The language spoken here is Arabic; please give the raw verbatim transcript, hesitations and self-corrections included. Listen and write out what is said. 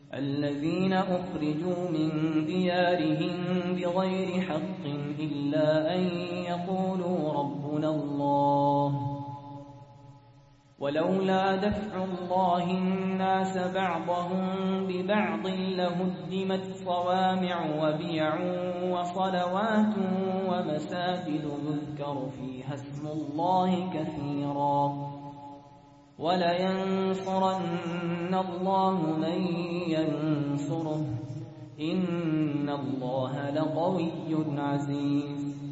الذين أخرجوا من ديارهم بغير حق إلا أن يقولوا ربنا الله ولولا دفع الله الناس بعضهم ببعض لهدمت صوامع وبيع وصلوات ومساجد يذكر فيها اسم الله كثيرا ولينصرن الله من ينصره إن الله لقوي عزيز